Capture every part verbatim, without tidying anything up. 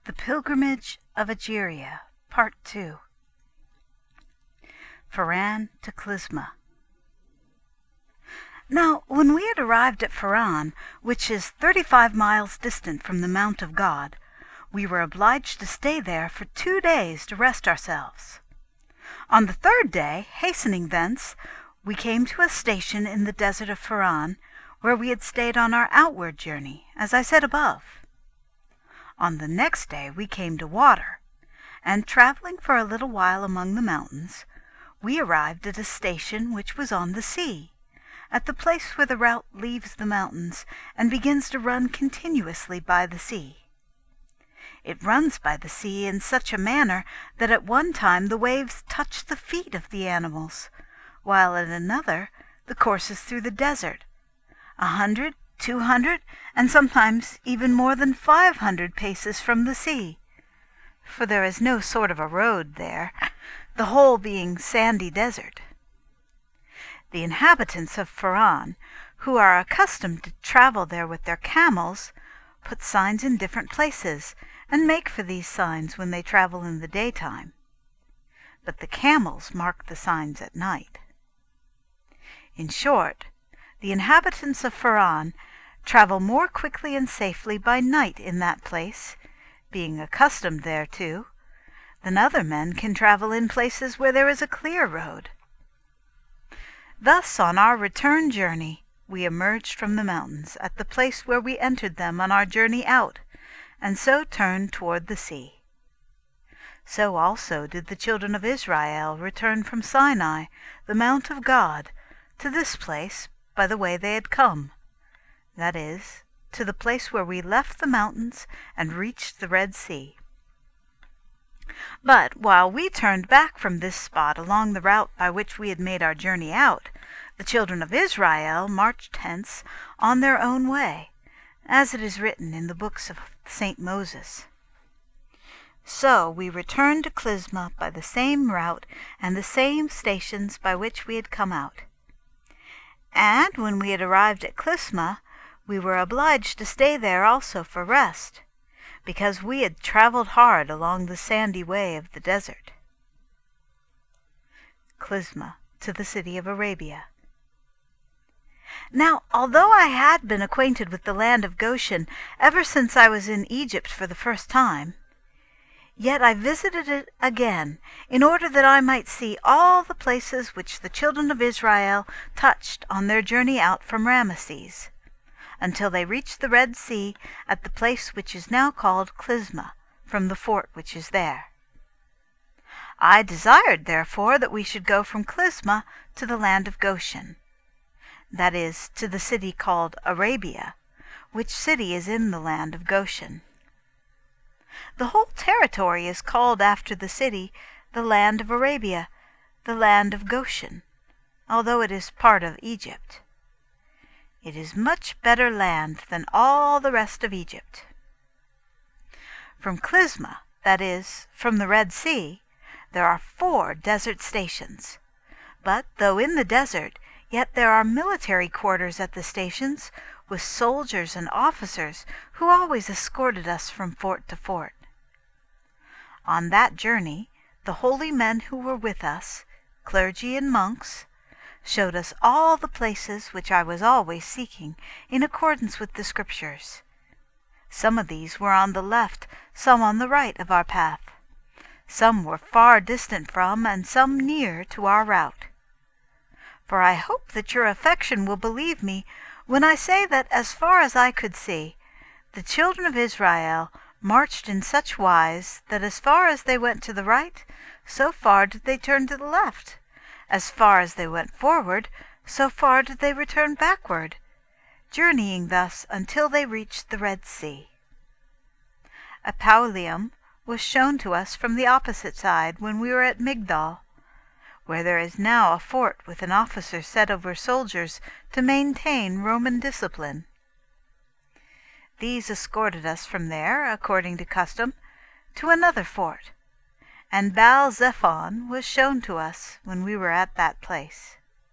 The Pilgrimage of Egeria, Part two. Pharan to Clysma. Now when we had arrived at Pharan, which is thirty-five miles distant from the Mount of God, we were obliged to stay there for two days to rest ourselves. On the third day, hastening thence, we came to a station in the desert of Pharan, where we had stayed on our outward journey, as I said above. On the next day we came to water, and travelling for a little while among the mountains, we arrived at a station which was on the sea, at the place where the route leaves the mountains and begins to run continuously by the sea. It runs by the sea in such a manner that at one time the waves touch the feet of the animals, while at another the course is through the desert, a hundred, two hundred, and sometimes even more than five hundred paces from the sea, for there is no sort of a road there, the whole being sandy desert. The inhabitants of Pharan, who are accustomed to travel there with their camels, put signs in different places, and make for these signs when they travel in the daytime. But the camels mark the signs at night. In short, the inhabitants of Pharan travel more quickly and safely by night in that place, being accustomed thereto, than other men can travel in places where there is a clear road. Thus on our return journey we emerged from the mountains at the place where we entered them on our journey out, and so turned toward the sea. So also did the children of Israel return from Sinai, the mount of God, to this place by the way they had come, that is, to the place where we left the mountains and reached the Red Sea. But while we turned back from this spot along the route by which we had made our journey out, the children of Israel marched hence on their own way, as it is written in the books of Saint Moses. So we returned to Clysma by the same route and the same stations by which we had come out. And when we had arrived at Clysma, we were obliged to stay there also for rest, because we had travelled hard along the sandy way of the desert. Clysma to the city of Arabia. Now, although I had been acquainted with the land of Goshen ever since I was in Egypt for the first time, yet I visited it again, in order that I might see all the places which the children of Israel touched on their journey out from Ramesses, until they reached the Red Sea at the place which is now called Clysma, from the fort which is there. I desired, therefore, that we should go from Clysma to the land of Goshen, that is, to the city called Arabia, which city is in the land of Goshen. The whole territory is called after the city the land of Arabia, the land of Goshen, although it is part of Egypt. It is much better land than all the rest of Egypt. From Clysma, that is, from the Red Sea, there are four desert stations. But though in the desert, yet there are military quarters at the stations, with soldiers and officers who always escorted us from fort to fort. On that journey, the holy men who were with us, clergy and monks, showed us all the places which I was always seeking in accordance with the Scriptures. Some of these were on the left, some on the right of our path. Some were far distant from, and some near to our route. For I hope that your affection will believe me when I say that, as far as I could see, the children of Israel marched in such wise that as far as they went to the right, so far did they turn to the left. As far as they went forward, so far did they return backward, journeying thus until they reached the Red Sea. Epauleum was shown to us from the opposite side when we were at Migdol, where there is now a fort with an officer set over soldiers to maintain Roman discipline. These escorted us from there, according to custom, to another fort, and Baal-zephon was shown to us when we were at that place.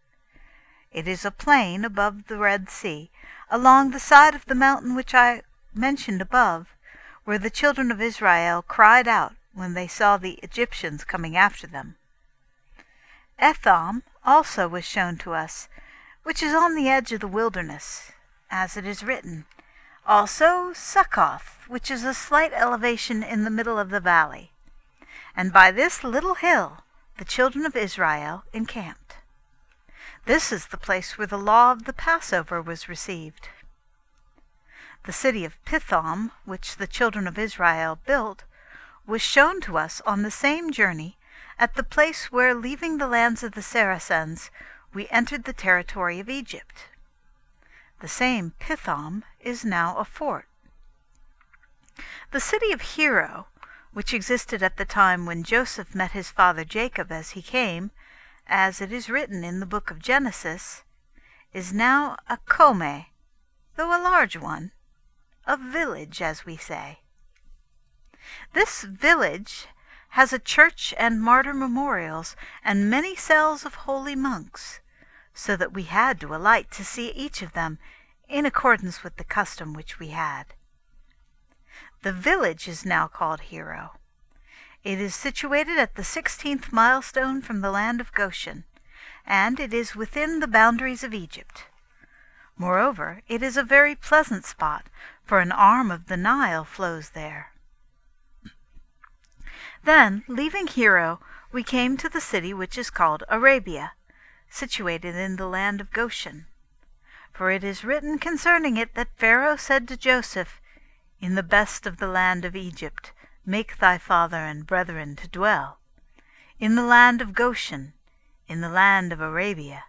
It is a plain above the Red Sea, along the side of the mountain which I mentioned above, where the children of Israel cried out when they saw the Egyptians coming after them. Etham also was shown to us, which is on the edge of the wilderness, as it is written, also Succoth, which is a slight elevation in the middle of the valley. And by this little hill the children of Israel encamped. This is the place where the law of the Passover was received. The city of Pithom, which the children of Israel built, was shown to us on the same journey at the place where, leaving the lands of the Saracens, we entered the territory of Egypt. The same Pithom is now a fort. The city of Hiro, which existed at the time when Joseph met his father Jacob as he came, as it is written in the book of Genesis, is now a Kome, though a large one, a village, as we say. This village has a church and martyr memorials and many cells of holy monks, so that we had to alight to see each of them in accordance with the custom which we had. The village is now called Hiro. It is situated at the sixteenth milestone from the land of Goshen, and it is within the boundaries of Egypt. Moreover, it is a very pleasant spot, for an arm of the Nile flows there. Then, leaving Hiro, we came to the city which is called Arabia, situated in the land of Goshen. For it is written concerning it that Pharaoh said to Joseph, In the best of the land of Egypt make thy father and brethren to dwell, in the land of Goshen, in the land of Arabia.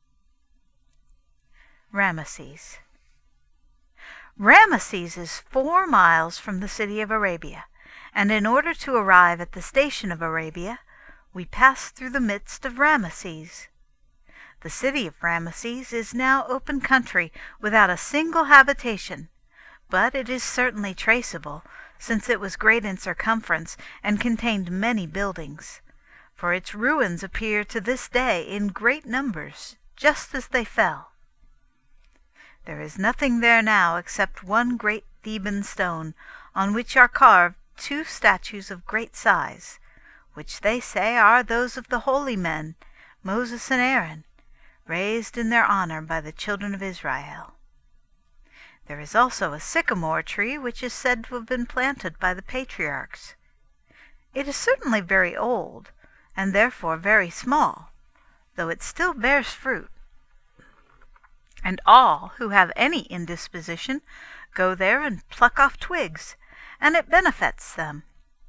Ramesses. Ramesses is four miles from the city of Arabia, and in order to arrive at the station of Arabia, we passed through the midst of Ramesses. The city of Ramesses is now open country without a single habitation, but it is certainly traceable, since it was great in circumference and contained many buildings, for its ruins appear to this day in great numbers, just as they fell. There is nothing there now except one great Theban stone, on which are carved two statues of great size, which they say are those of the holy men, Moses and Aaron, raised in their honor by the children of Israel. There is also a sycamore tree which is said to have been planted by the patriarchs. It is certainly very old, and therefore very small, though it still bears fruit. And all who have any indisposition go there and pluck off twigs, and it benefits them.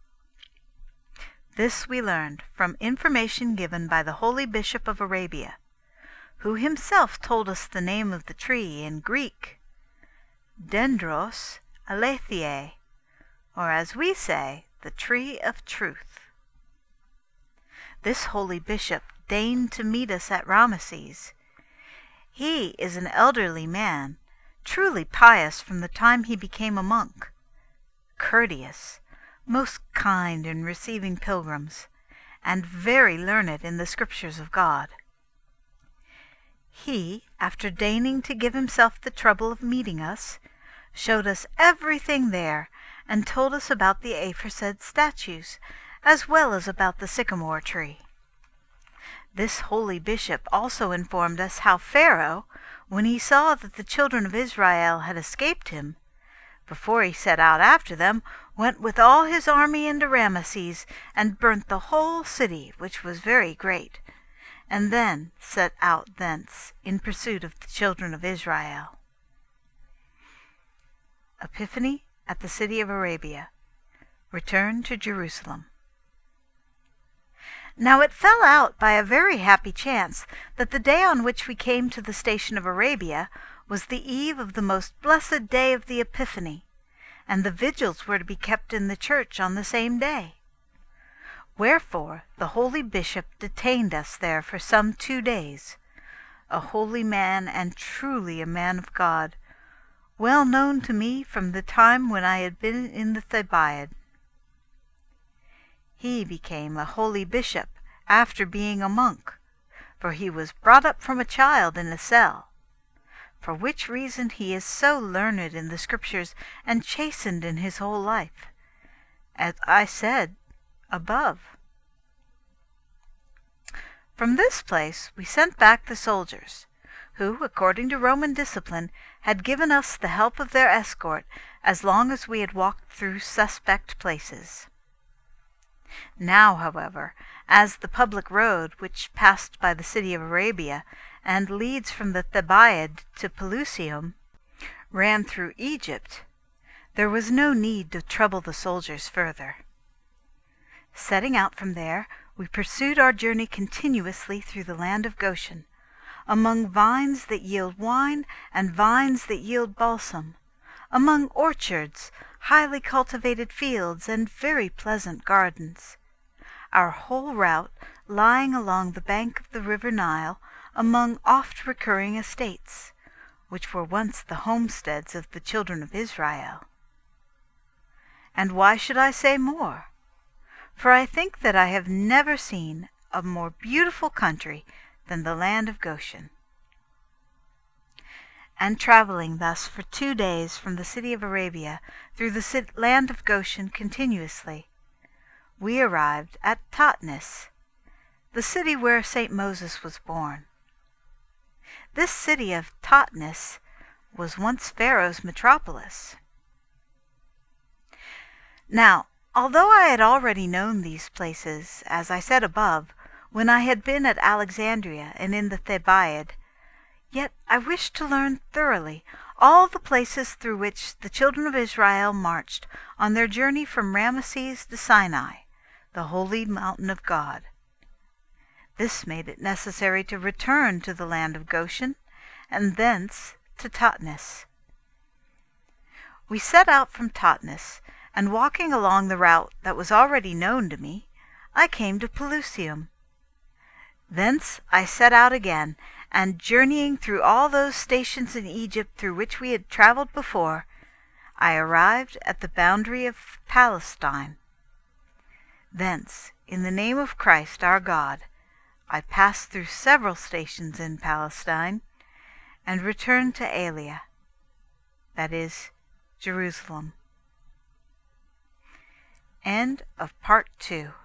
This we learned from information given by the holy bishop of Arabia, who himself told us the name of the tree in Greek, Dendros aletheae, or as we say, the tree of truth. This holy bishop deigned to meet us at Ramesses. He is an elderly man, truly pious from the time he became a monk, courteous, most kind in receiving pilgrims, and very learned in the Scriptures of God. He, after deigning to give himself the trouble of meeting us, showed us everything there, and told us about the aforesaid statues, as well as about the sycamore tree. This holy bishop also informed us how Pharaoh, when he saw that the children of Israel had escaped him, before he set out after them, went with all his army into Ramesses, and burnt the whole city, which was very great, and then set out thence in pursuit of the children of Israel. Epiphany at the city of Arabia. Return to Jerusalem. Now it fell out by a very happy chance that the day on which we came to the station of Arabia was the eve of the most blessed day of the Epiphany, and the vigils were to be kept in the church on the same day. Wherefore the holy bishop detained us there for some two days, a holy man and truly a man of God, well known to me from the time when I had been in the Thebaid. He became a holy bishop after being a monk, for he was brought up from a child in a cell. for which reason he is so learned in the Scriptures and chastened in his whole life, as I said above. From this place we sent back the soldiers, who, according to Roman discipline, had given us the help of their escort as long as we had walked through suspect places. Now, however, as the public road, which passed by the city of Arabia, and leads from the Thebaid to Pelusium, ran through Egypt, there was no need to trouble the soldiers further. Setting out from there, we pursued our journey continuously through the land of Goshen, among vines that yield wine and vines that yield balsam, among orchards, highly cultivated fields, and very pleasant gardens, our whole route lying along the bank of the river Nile, among oft-recurring estates, which were once the homesteads of the children of Israel. And why should I say more? For I think that I have never seen a more beautiful country than the land of Goshen. And travelling thus for two days from the city of Arabia through the land of Goshen continuously, we arrived at Totnes, the city where Saint Moses was born. This city of Totnes was once Pharaoh's metropolis. Now, although I had already known these places, as I said above, when I had been at Alexandria and in the Thebaid, yet I wished to learn thoroughly all the places through which the children of Israel marched on their journey from Ramesses to Sinai, the holy mountain of God. This made it necessary to return to the land of Goshen, and thence to Totnes. We set out from Totnes, and walking along the route that was already known to me, I came to Pelusium. Thence I set out again, and journeying through all those stations in Egypt through which we had travelled before, I arrived at the boundary of Palestine. Thence, in the name of Christ our God, I passed through several stations in Palestine, and returned to Aelia, that is, Jerusalem. End of Part Two.